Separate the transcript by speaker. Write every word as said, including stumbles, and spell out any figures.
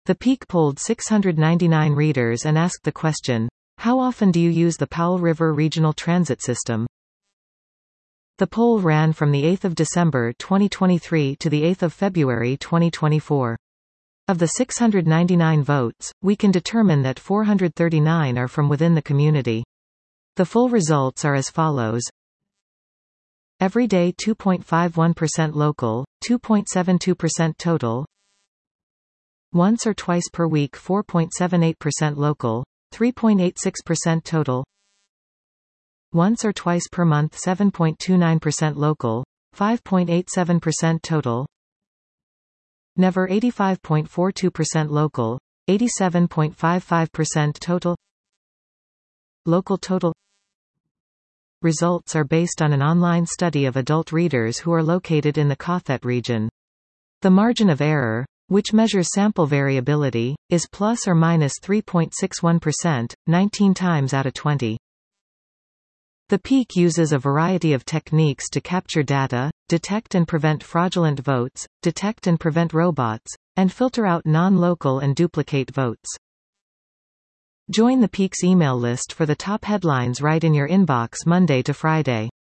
Speaker 1: The Peak polled six hundred ninety-nine readers and asked the question, "How often do you use the Powell River Regional Transit System?" The poll ran from the eighth of December twenty twenty-three to the eighth of February twenty twenty-four. Of the six hundred ninety-nine votes, we can determine that four hundred thirty-nine are from within the community. The full results are as follows. Every day two point five one percent local, two point seven two percent total. Once or twice per week four point seven eight percent local, three point eight six percent total. Once or twice per month seven point two nine percent local, five point eight seven percent total. Never eighty-five point four two percent local, eighty-seven point five five percent total. Local total. Results are based on an online study of adult readers who are located in the Cothet region. The margin of error, which measures sample variability, is plus or minus three point six one percent, nineteen times out of twenty. The Peak uses a variety of techniques to capture data, detect and prevent fraudulent votes, detect and prevent robots, and filter out non-local and duplicate votes. Join the Peak's email list for the top headlines right in your inbox Monday to Friday.